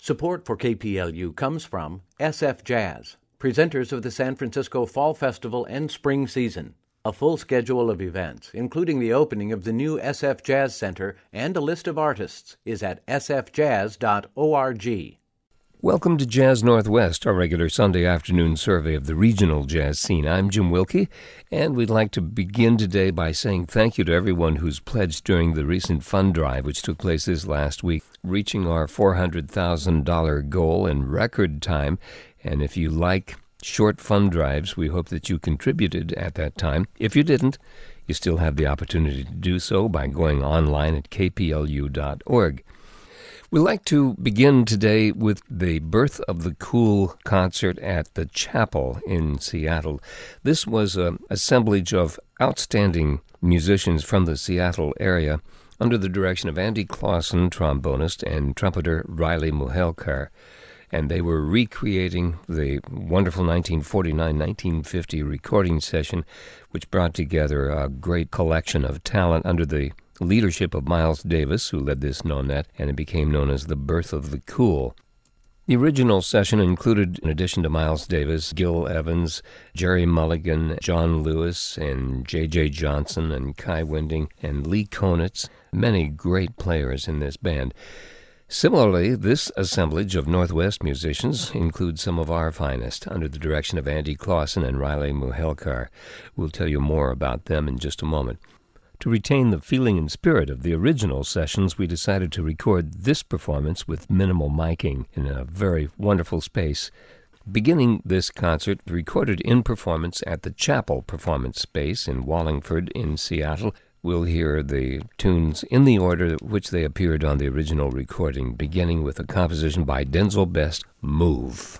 Support for KPLU comes from SF Jazz, presenters of the San Francisco Fall Festival and Spring Season. A full schedule of events, including the opening of the new SF Jazz Center and a list of artists, is at sfjazz.org. Welcome to Jazz Northwest, our regular Sunday afternoon survey of the regional jazz scene. I'm Jim Wilkie, and we'd like to begin today by saying thank you to everyone who's pledged during the recent fund drive, which took place this last week, reaching our $400,000 goal in record time. And if you like short fund drives, we hope that you contributed at that time. If you didn't, you still have the opportunity to do so by going online at kplu.org. We'd like to begin today with the Birth of the Cool concert at the Chapel in Seattle. This was an assemblage of outstanding musicians from the Seattle area under the direction of Andy Clausen, trombonist, and trumpeter Riley Muhelkar. And they were recreating the wonderful 1949-1950 recording session, which brought together a great collection of talent under the leadership of Miles Davis, who led this nonet, and it became known as the Birth of the Cool. The original session included, in addition to Miles Davis, Gil Evans, Jerry Mulligan, John Lewis, and J.J. Johnson, and Kai Winding, and Lee Konitz, many great players in this band. Similarly, this assemblage of Northwest musicians includes some of our finest, under the direction of Andy Clausen and Riley Muhelkar. We'll tell you more about them in just a moment. To retain the feeling and spirit of the original sessions, we decided to record this performance with minimal miking in a very wonderful space. Beginning this concert, recorded in performance at the Chapel Performance Space in Wallingford in Seattle, we'll hear the tunes in the order which they appeared on the original recording, beginning with a composition by Denzel Best, Move.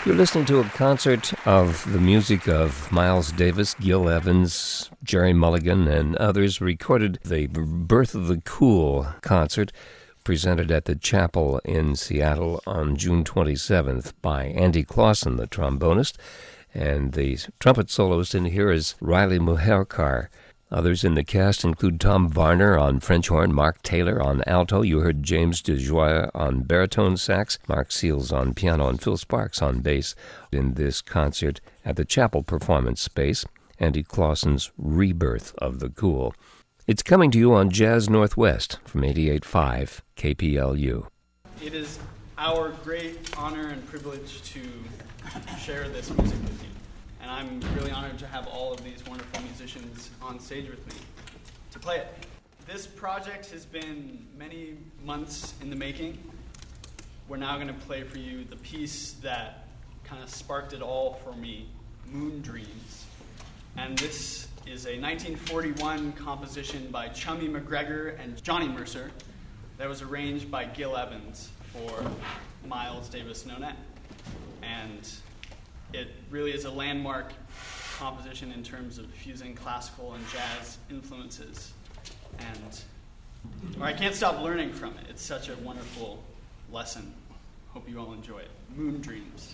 You're listening to a concert of the music of Miles Davis, Gil Evans, Jerry Mulligan, and others, recorded the Birth of the Cool concert presented at the Chapel in Seattle on June 27th by Andy Clausen, the trombonist, and the trumpet soloist in here is Riley Mujerkar. Others in the cast include Tom Varner on French horn, Mark Taylor on alto. You heard James DeJoy on baritone sax, Mark Seals on piano, and Phil Sparks on bass in this concert at the Chapel Performance Space, Andy Clausen's Rebirth of the Cool. It's coming to you on Jazz Northwest from 88.5 KPLU. It is our great honor and privilege to share this music with you. And I'm really honored to have all of these wonderful musicians on stage with me to play it. This project has been many months in the making. We're now going to play for you the piece that kind of sparked it all for me, Moon Dreams. And this is a 1941 composition by Chummy McGregor and Johnny Mercer that was arranged by Gil Evans for Miles Davis Nonet. And it really is a landmark composition in terms of fusing classical and jazz influences. And I can't stop learning from it. It's such a wonderful lesson. Hope you all enjoy it. Moon Dreams.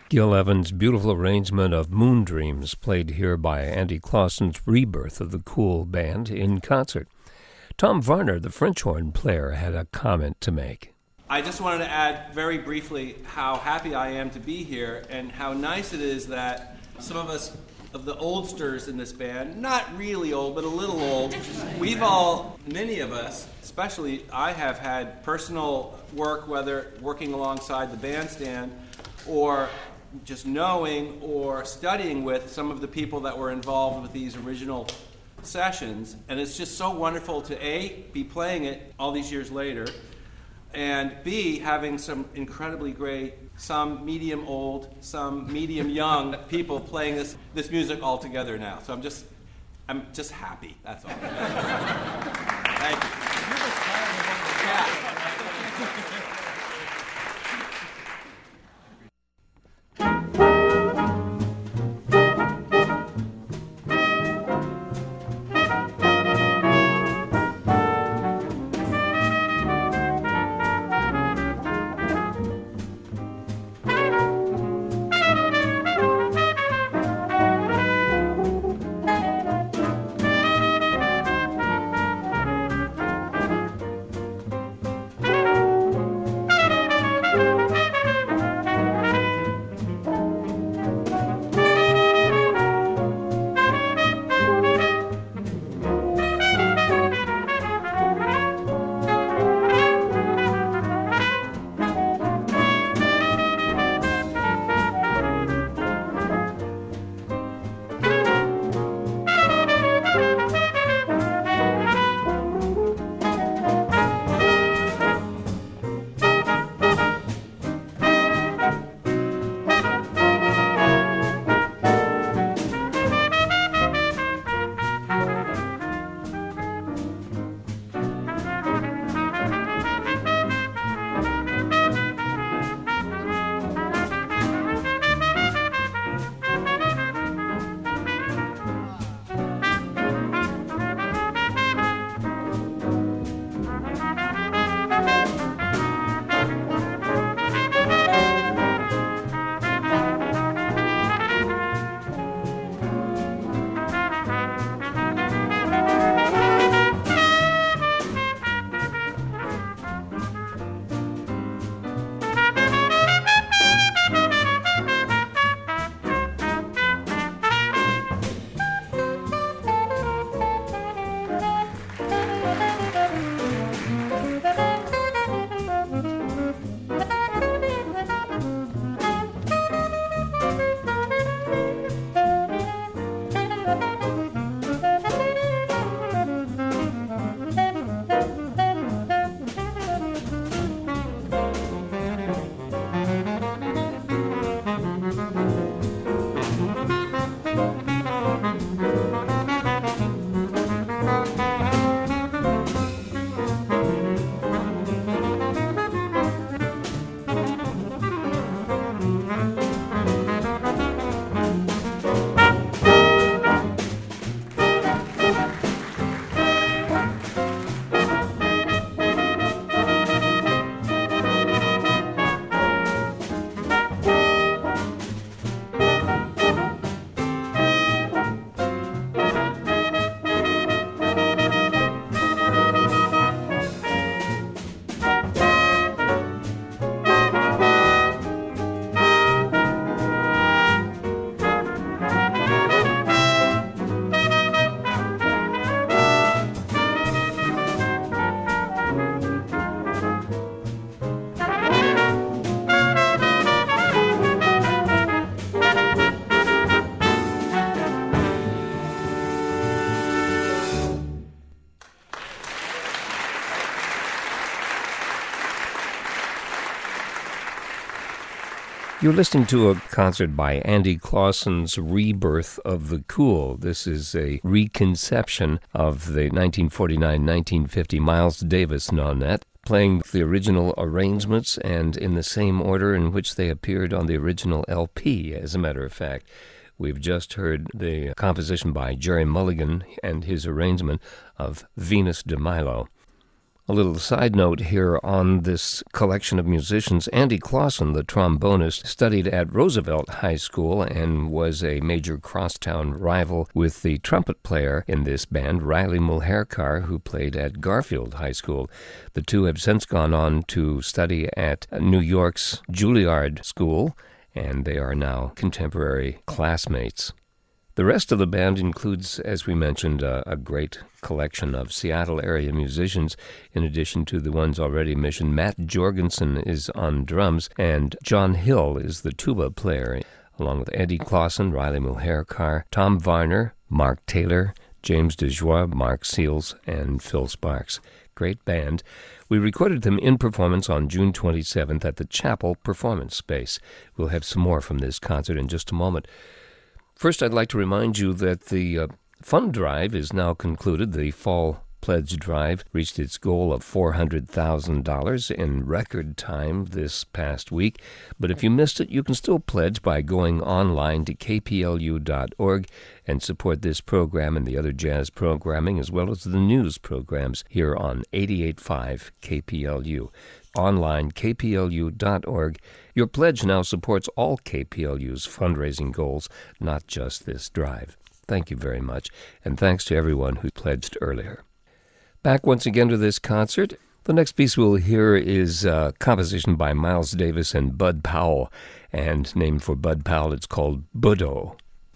Gil Evans' beautiful arrangement of Moon Dreams, played here by Andy Clausen's Rebirth of the Cool Band in concert. Tom Varner, the French horn player, had a comment to make. I just wanted to add very briefly how happy I am to be here and how nice it is that some of us, of the oldsters in this band, not really old, but a little old, many of us, especially I have had personal work, whether working alongside the bandstand or just knowing or studying with some of the people that were involved with these original sessions. And it's just so wonderful to A, be playing it all these years later, and B, having some incredibly great, some medium old, some medium young people playing this music all together now. So I'm just happy, that's all. Thank you. You're listening to a concert by Andy Clausen's Rebirth of the Cool. This is a reconception of the 1949-1950 Miles Davis nonet, playing the original arrangements and in the same order in which they appeared on the original LP, as a matter of fact. We've just heard the composition by Jerry Mulligan and his arrangement of Venus de Milo. A little side note here on this collection of musicians. Andy Clausen, the trombonist, studied at Roosevelt High School and was a major crosstown rival with the trumpet player in this band, Riley Mulherkar, who played at Garfield High School. The two have since gone on to study at New York's Juilliard School, and they are now contemporary classmates. The rest of the band includes, as we mentioned, a great collection of Seattle-area musicians, in addition to the ones already mentioned. Matt Jorgensen is on drums, and John Hill is the tuba player, along with Andy Clausen, Riley Mulherkar, Tom Varner, Mark Taylor, James DeJoie, Mark Seals, and Phil Sparks. Great band. We recorded them in performance on June 27th at the Chapel Performance Space. We'll have some more from this concert in just a moment. First, I'd like to remind you that the fund drive is now concluded. The fall pledge drive reached its goal of $400,000 in record time this past week. But if you missed it, you can still pledge by going online to kplu.org and support this program and the other jazz programming, as well as the news programs here on 88.5 KPLU. Online, kplu.org. Your pledge now supports all KPLU's fundraising goals, not just this drive. Thank you very much, and thanks to everyone who pledged earlier. Back once again to this concert. The next piece we'll hear is a composition by Miles Davis and Bud Powell, and named for Bud Powell, it's called Budo.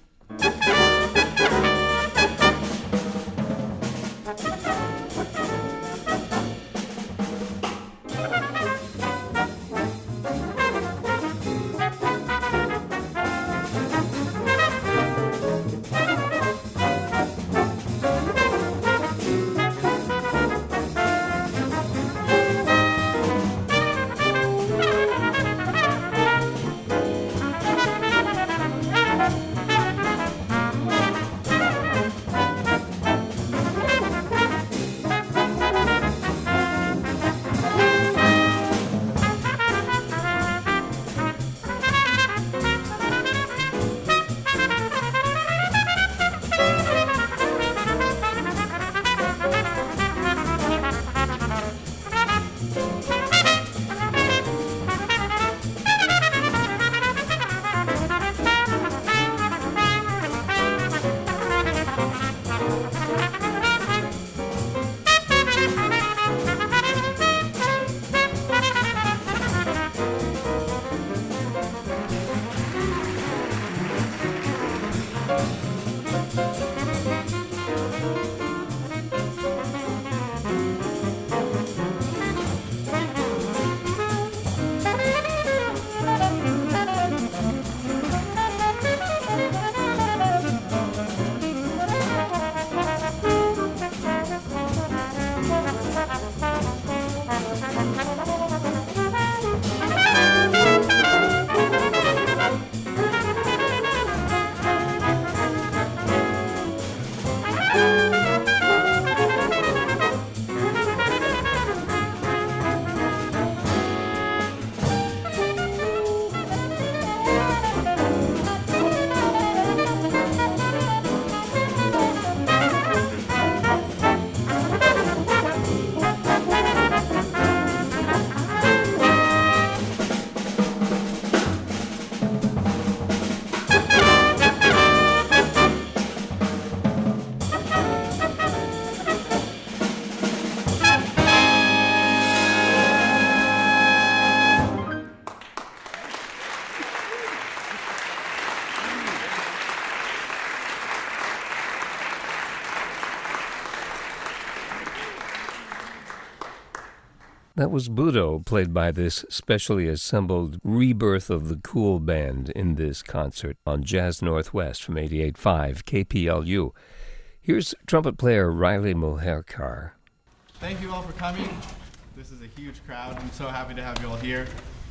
That was Budo, played by this specially assembled rebirth of the Cool Band in this concert on Jazz Northwest from 88.5 KPLU. Here's trumpet player Riley Mulherkar. Thank you all for coming. This is a huge crowd. I'm so happy to have you all here.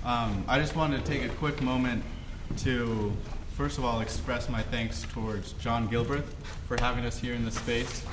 I just wanted to take a quick moment to, first of all, express my thanks towards John Gilbreth for having us here in this space.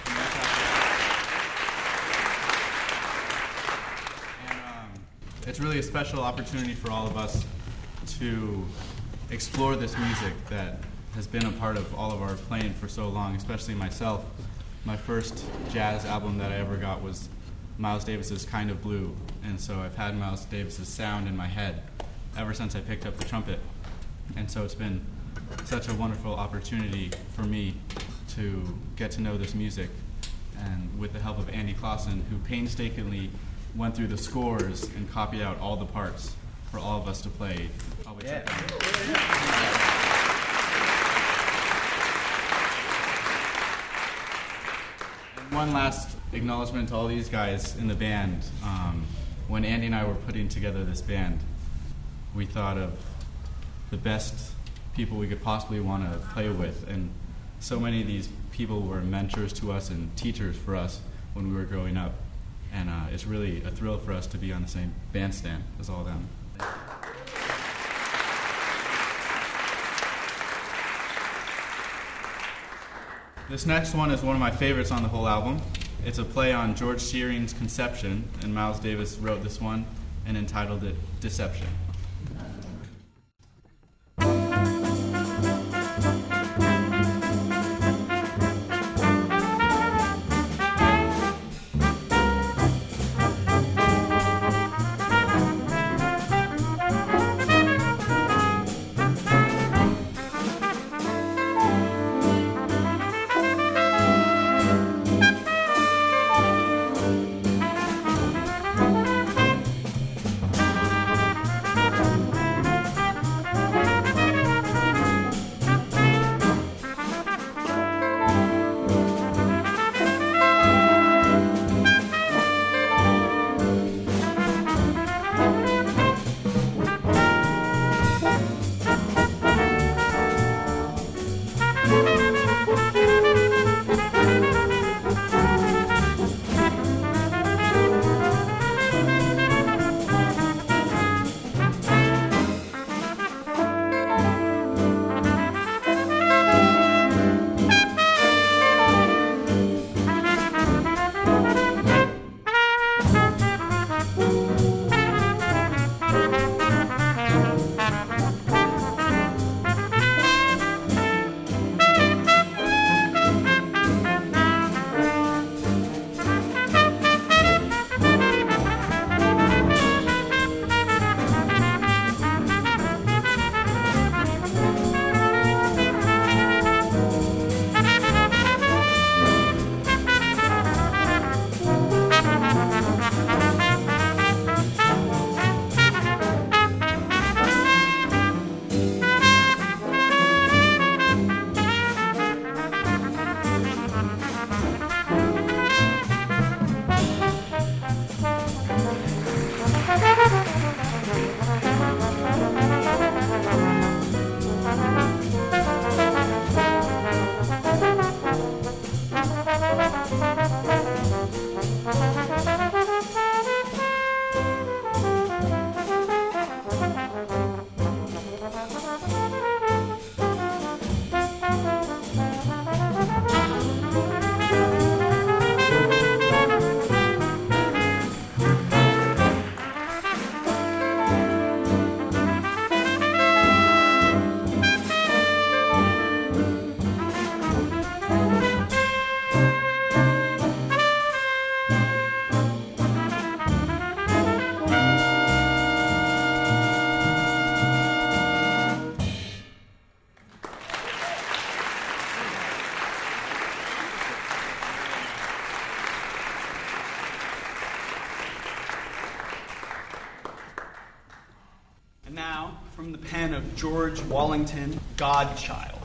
It's really a special opportunity for all of us to explore this music that has been a part of all of our playing for so long, especially myself. My first jazz album that I ever got was Miles Davis's Kind of Blue, and so I've had Miles Davis's sound in my head ever since I picked up the trumpet. And so it's been such a wonderful opportunity for me to get to know this music, and with the help of Andy Clausen, who painstakingly went through the scores and copied out all the parts for all of us to play. And one last acknowledgement to all these guys in the band. When Andy and I were putting together this band, we thought of the best people we could possibly want to play with, and so many of these people were mentors to us and teachers for us when we were growing up, and it's really a thrill for us to be on the same bandstand as all of them. This next one is one of my favorites on the whole album. It's a play on George Shearing's Conception, and Miles Davis wrote this one and entitled it Deception. Now, from the pen of George Wallington, Godchild.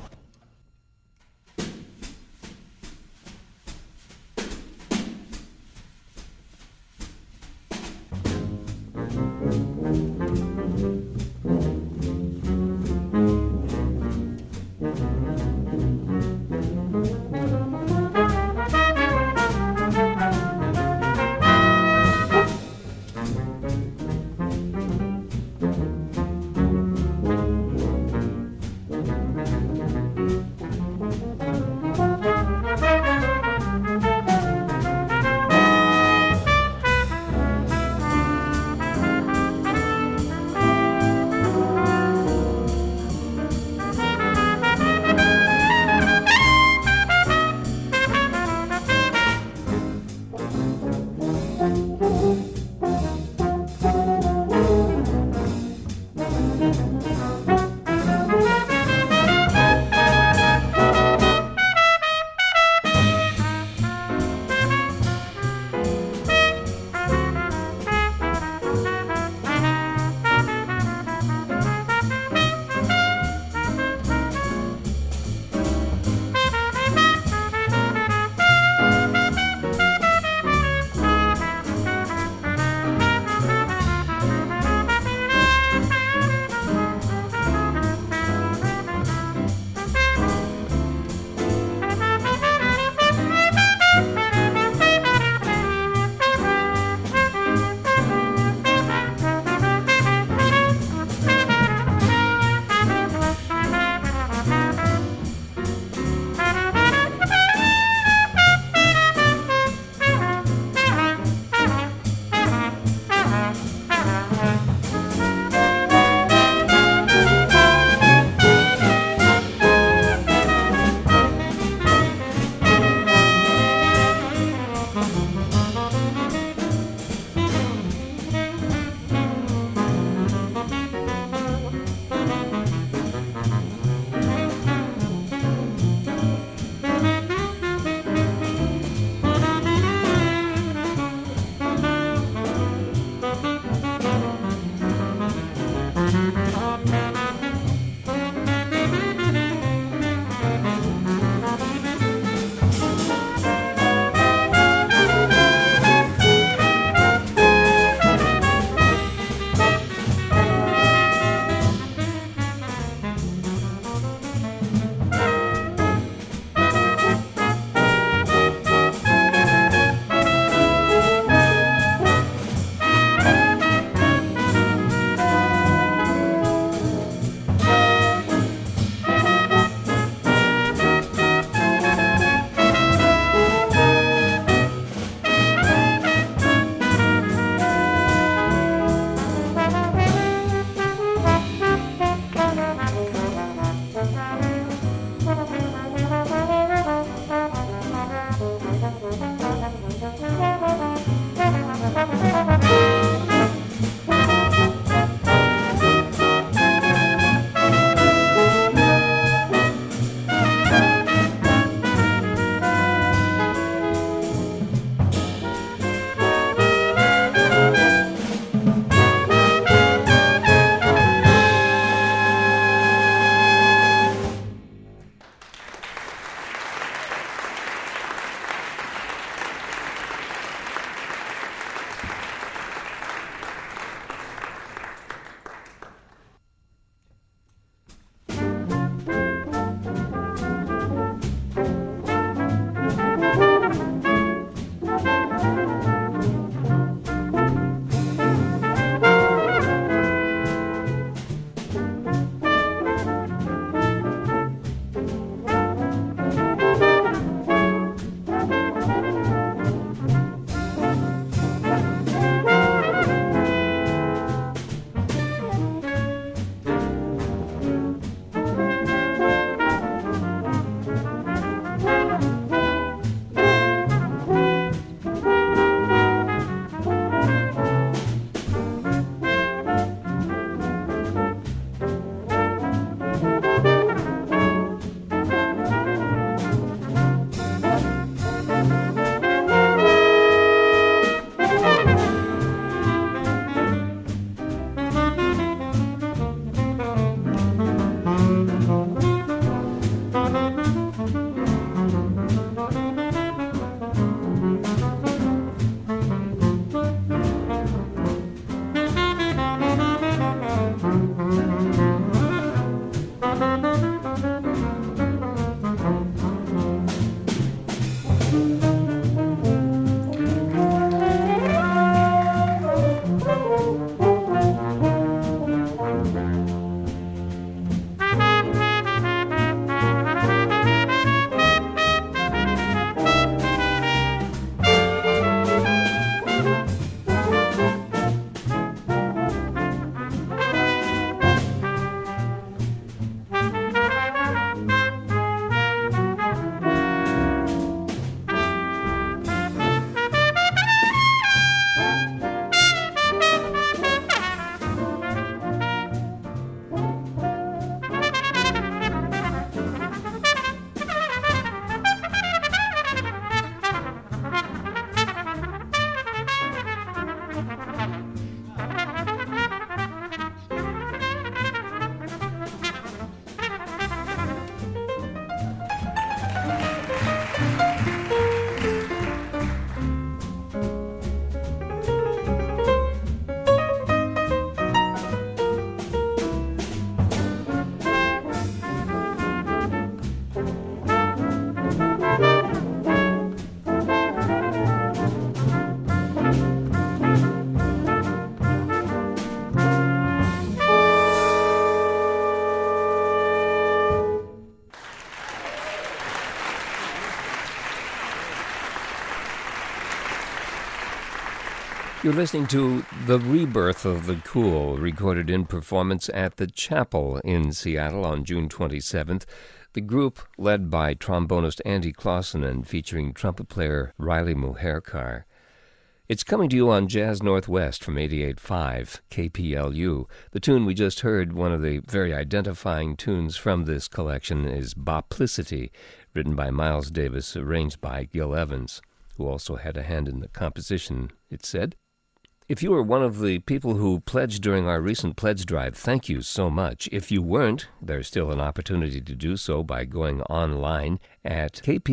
You're listening to The Rebirth of the Cool, recorded in performance at the Chapel in Seattle on June 27th. The group, led by trombonist Andy Clausen and featuring trumpet player Riley Mujerkar. It's coming to you on Jazz Northwest from 88.5 KPLU. The tune we just heard, one of the very identifying tunes from this collection, is Boplicity, written by Miles Davis, arranged by Gil Evans, who also had a hand in the composition, it said. If you were one of the people who pledged during our recent pledge drive, thank you so much. If you weren't, there's still an opportunity to do so by going online at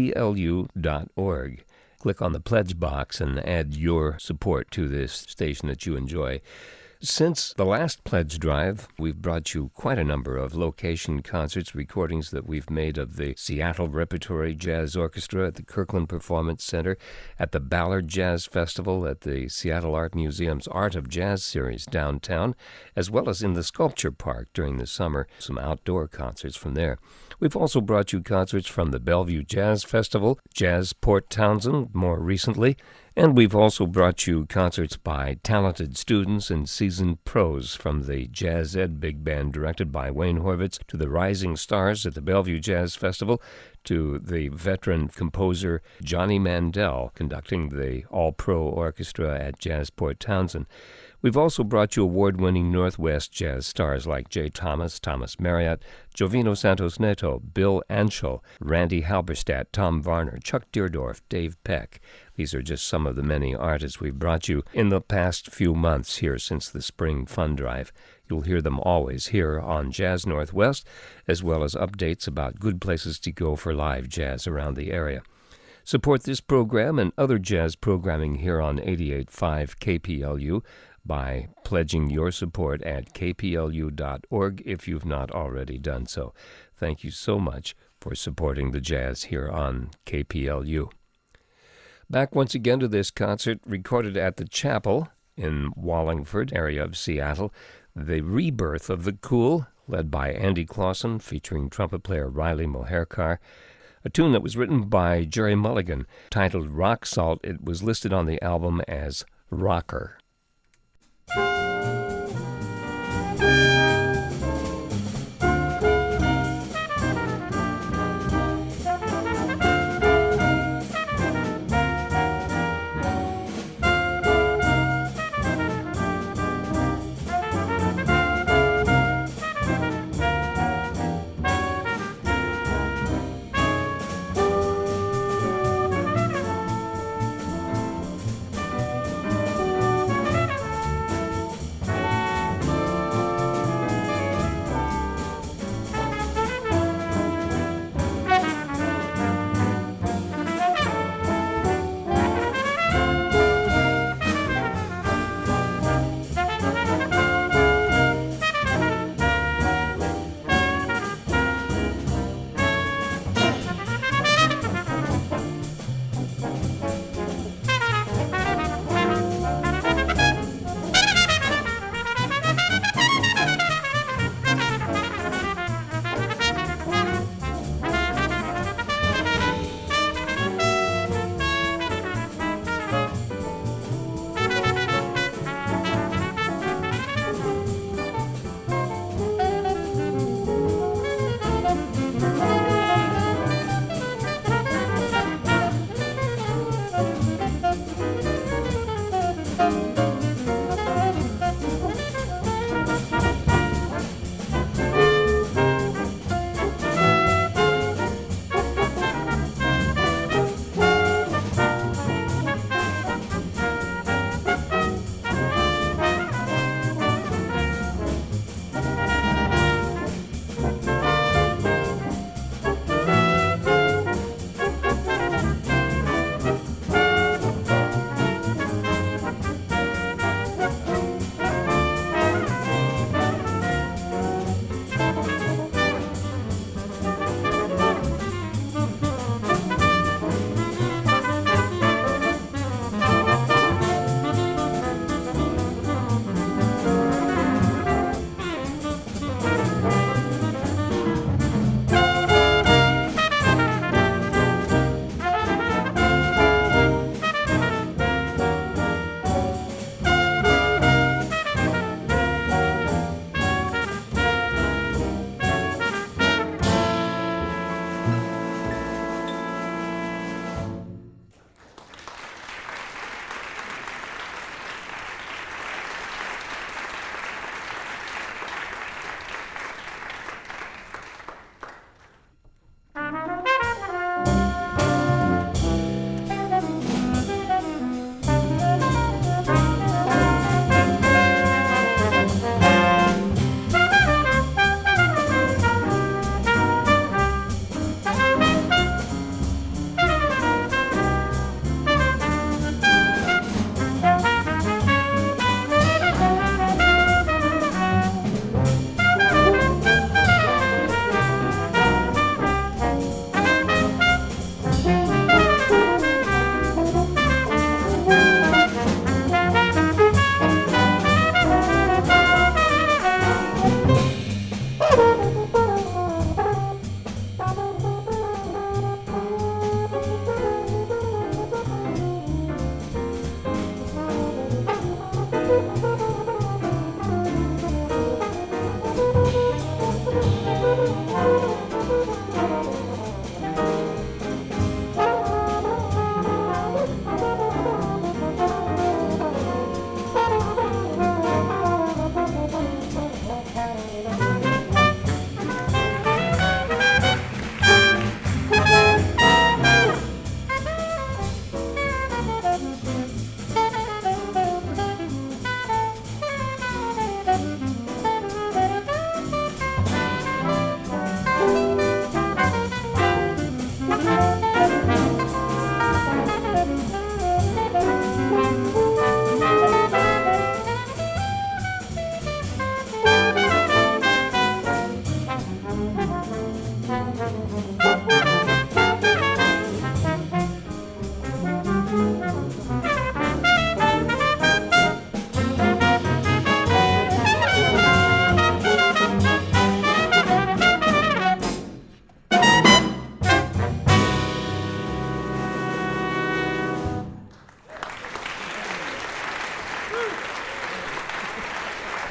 kplu.org. Click on the pledge box and add your support to this station that you enjoy. Since the last pledge drive, we've brought you quite a number of location concerts, recordings that we've made of the Seattle Repertory Jazz Orchestra at the Kirkland Performance Center, at the Ballard Jazz Festival, at the Seattle Art Museum's Art of Jazz series downtown, as well as in the Sculpture Park during the summer, some outdoor concerts from there. We've also brought you concerts from the Bellevue Jazz Festival, Jazz Port Townsend more recently, And we've also brought you concerts by talented students and seasoned pros, from the Jazz Ed Big Band directed by Wayne Horvitz to the Rising Stars at the Bellevue Jazz Festival to the veteran composer Johnny Mandel conducting the all-pro orchestra at Jazzport Townsend. We've also brought you award-winning Northwest jazz stars like Jay Thomas, Thomas Marriott, Jovino Santos Neto, Bill Anschel, Randy Halberstadt, Tom Varner, Chuck Deerdorf, Dave Peck. These are just some of the many artists we've brought you in the past few months here since the Spring Fund Drive. You'll hear them always here on Jazz Northwest, as well as updates about good places to go for live jazz around the area. Support this program and other jazz programming here on 88.5 KPLU by pledging your support at kplu.org if you've not already done so. Thank you so much for supporting the jazz here on KPLU. Back once again to this concert recorded at the Chapel in Wallingford, area of Seattle, The Rebirth of the Cool, led by Andy Clausen, featuring trumpet player Riley Moherkar. A tune that was written by Jerry Mulligan, titled Rock Salt. It was listed on the album as Rocker.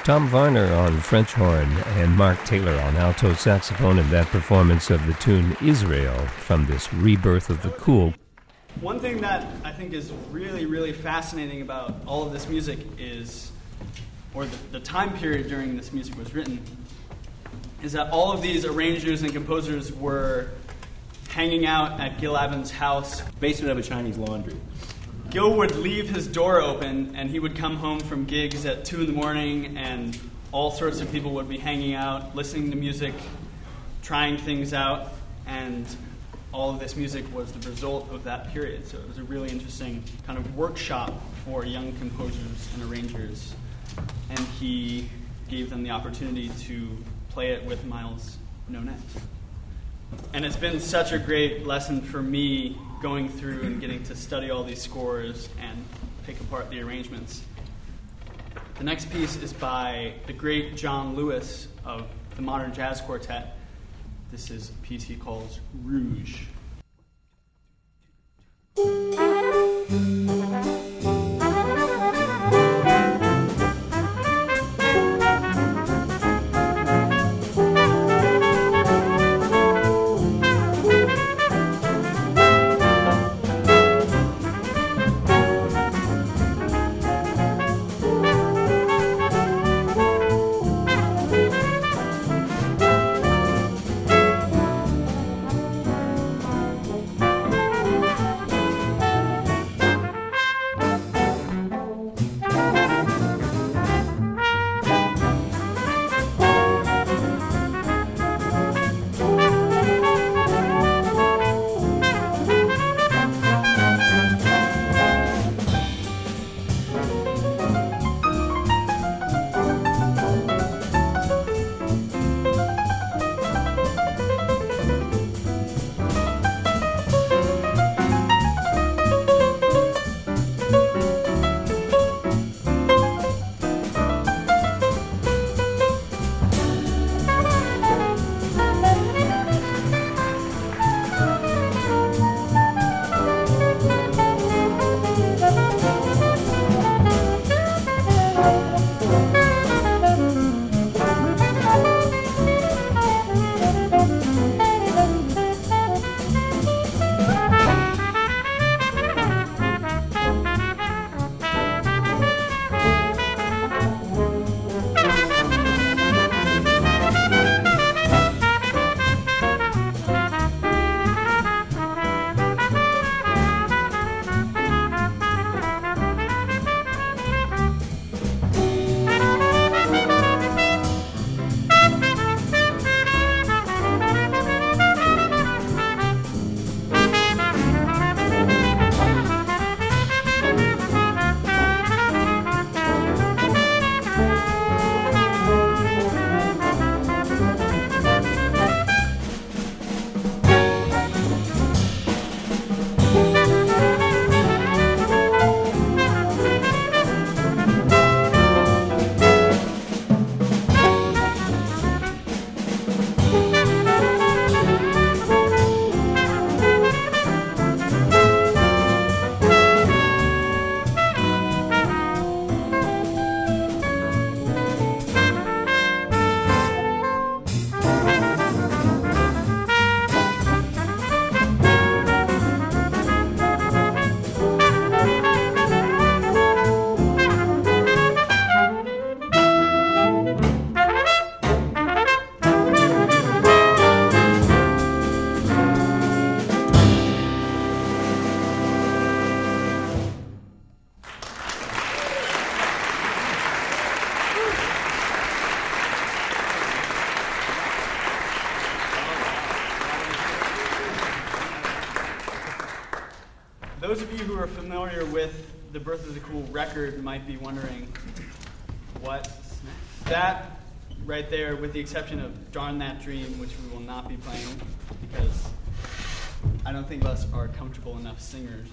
Tom Varner on French horn and Mark Taylor on alto saxophone in that performance of the tune Israel from this Rebirth of the Cool. One thing that I think is really, really fascinating about all of this music is, or the time period during this music was written, is that all of these arrangers and composers were hanging out at Gil Avin's house. Basement of a Chinese laundry. Gil would leave his door open, and he would come home from gigs at 2 in the morning, and all sorts of people would be hanging out, listening to music, trying things out, and all of this music was the result of that period. So it was a really interesting kind of workshop for young composers and arrangers, and he gave them the opportunity to play it with Miles Nonet. And it's been such a great lesson for me going through and getting to study all these scores and pick apart the arrangements. The next piece is by the great John Lewis of the Modern Jazz Quartet. This is a piece he calls Rouge. Those of you who are familiar with the Birth of the Cool record might be wondering what's next. That right there, with the exception of Darn That Dream, which we will not be playing because I don't think us are comfortable enough singers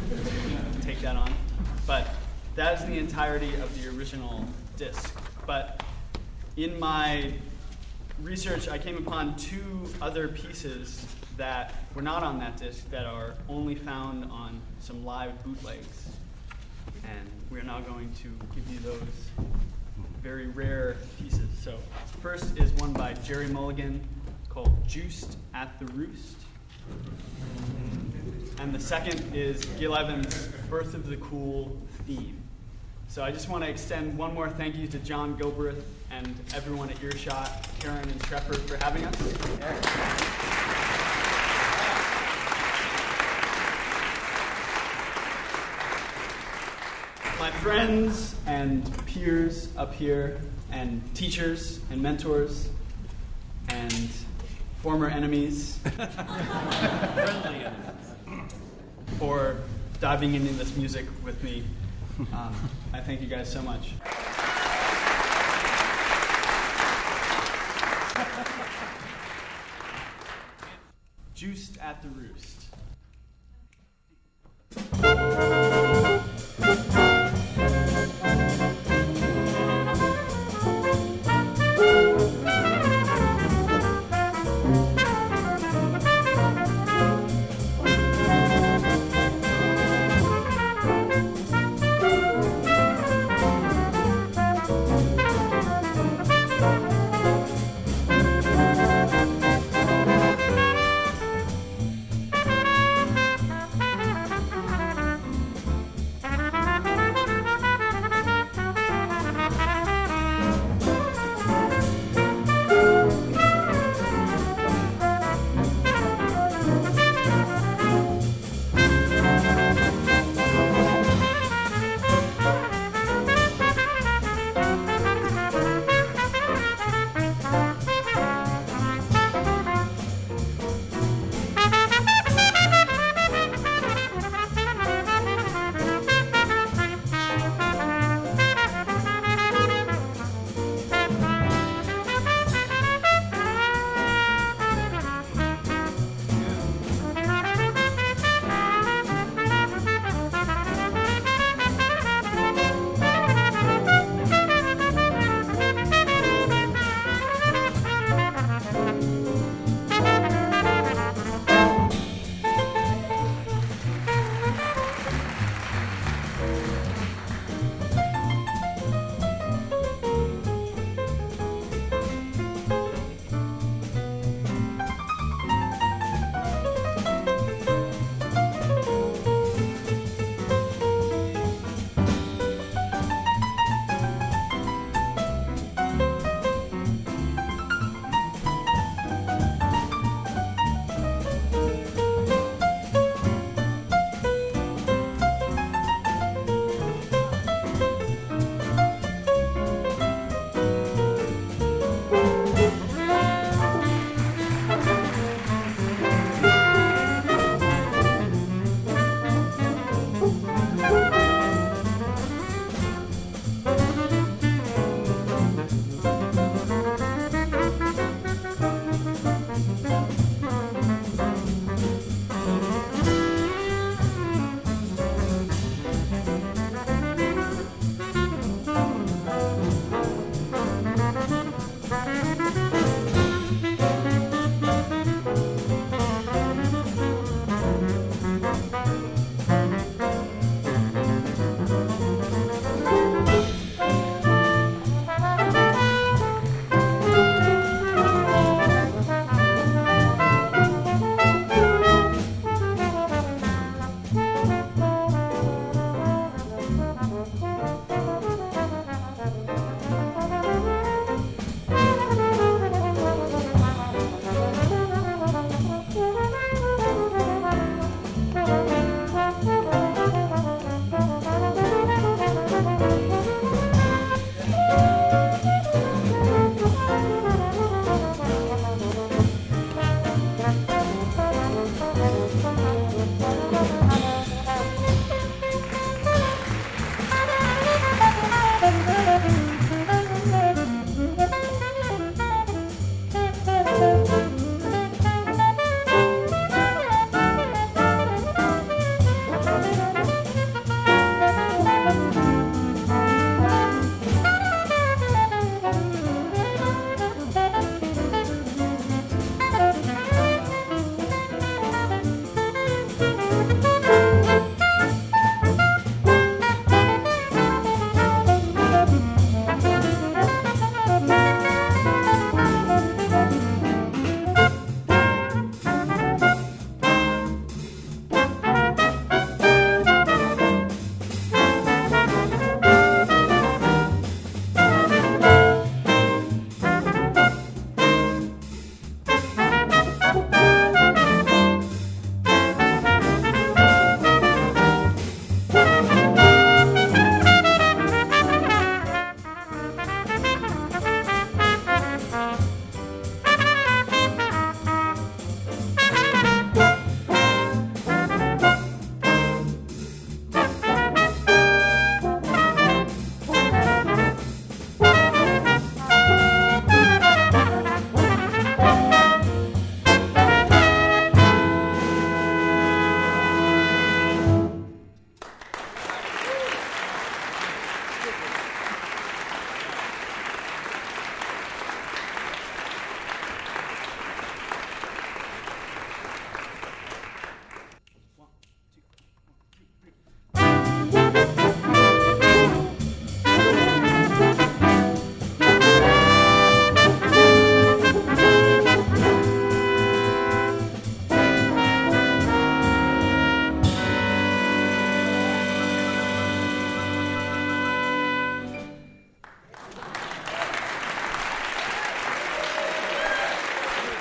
to take that on. But that is the entirety of the original disc. But in my research, I came upon two other pieces that were not on that disc that are only found on some live bootlegs. And we're now going to give you those very rare pieces. So first is one by Jerry Mulligan called Juiced at the Roost. And the second is Gil Evans' Birth of the Cool theme. So I just want to extend one more thank you to John Gilbreth and everyone at Earshot, Karen and Trefford for having us. My friends and peers up here, and teachers and mentors, and former enemies, friendly enemies, for diving into this music with me. I thank you guys so much. Juiced at the Roost.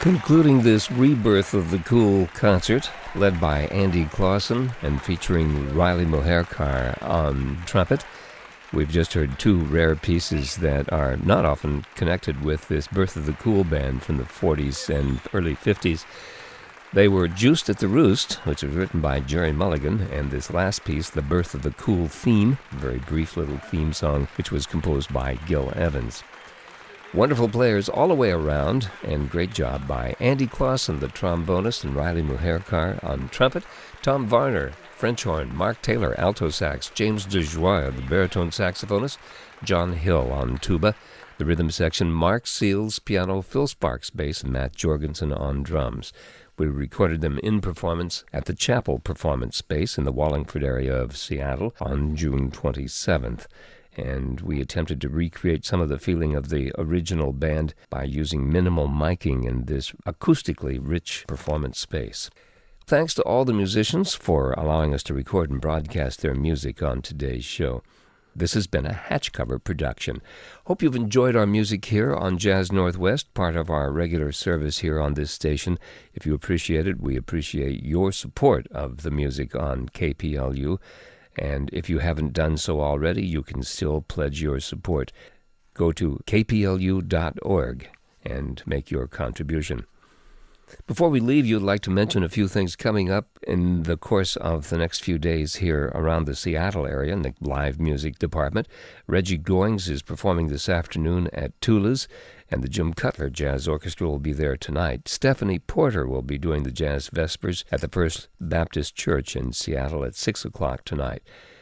Concluding this Rebirth of the Cool concert, led by Andy Clausen and featuring Riley Moherkar on trumpet, we've just heard two rare pieces that are not often connected with this Birth of the Cool band from the 40s and early 50s. They were Juiced at the Roost, which was written by Jerry Mulligan, and this last piece, The Birth of the Cool Theme, a very brief little theme song, which was composed by Gil Evans. Wonderful players all the way around, and great job by Andy Clausen, the trombonist, and Riley Moherkar on trumpet, Tom Varner, French horn, Mark Taylor, alto sax, James DeJoie, the baritone saxophonist, John Hill on tuba, the rhythm section, Mark Seals, piano, Phil Sparks, bass, and Matt Jorgensen on drums. We recorded them in performance at the Chapel Performance Space in the Wallingford area of Seattle on June 27th. And we attempted to recreate some of the feeling of the original band by using minimal miking in this acoustically rich performance space. Thanks to all the musicians for allowing us to record and broadcast their music on today's show. This has been a Hatch Cover production. Hope you've enjoyed our music here on Jazz Northwest, part of our regular service here on this station. If you appreciate it, we appreciate your support of the music on KPLU. And if you haven't done so already, you can still pledge your support. Go to kplu.org and make your contribution. Before we leave, you'd like to mention a few things coming up in the course of the next few days here around the Seattle area in the live music department. Reggie Goings is performing this afternoon at Tula's, and the Jim Cutler Jazz Orchestra will be there tonight. Stephanie Porter will be doing the Jazz Vespers at the First Baptist Church in Seattle at 6 o'clock tonight.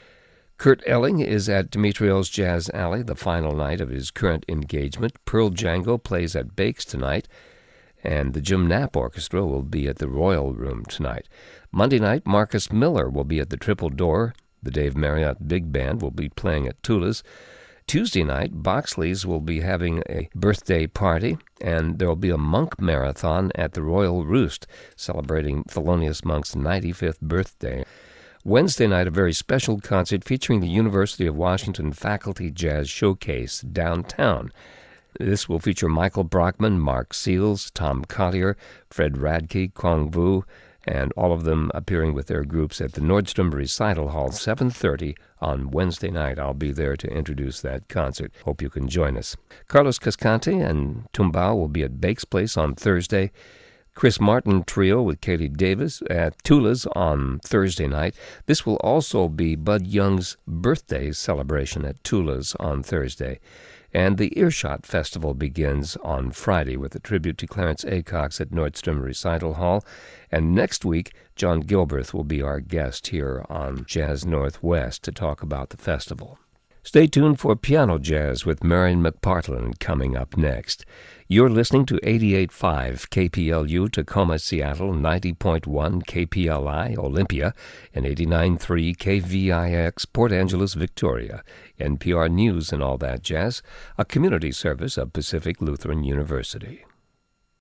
Kurt Elling is at Demetriel's Jazz Alley, the final night of his current engagement. Pearl Django plays at Bake's tonight, and the Jim Knapp Orchestra will be at the Royal Room tonight. Monday night, Marcus Miller will be at the Triple Door. The Dave Marriott Big Band will be playing at Tula's. Tuesday night, Boxley's will be having a birthday party, and there will be a monk marathon at the Royal Roost, celebrating Thelonious Monk's 95th birthday. Wednesday night, a very special concert featuring the University of Washington Faculty Jazz Showcase downtown. This will feature Michael Brockman, Mark Seals, Tom Collier, Fred Radke, Kong Vu, and all of them appearing with their groups at the Nordstrom Recital Hall, 7:30 on Wednesday night. I'll be there to introduce that concert. Hope you can join us. Carlos Cascante and Tumbao will be at Bake's Place on Thursday. Chris Martin Trio with Katie Davis at Tula's on Thursday night. This will also be Bud Young's birthday celebration at Tula's on Thursday. And the Earshot Festival begins on Friday with a tribute to Clarence Acox at Nordstrom Recital Hall. And next week, John Gilberth will be our guest here on Jazz Northwest to talk about the festival. Stay tuned for Piano Jazz with Marion McPartland coming up next. You're listening to 88.5 KPLU Tacoma, Seattle, 90.1 KPLI Olympia, and 89.3 KVIX Port Angeles, Victoria. NPR News and All That Jazz, a community service of Pacific Lutheran University.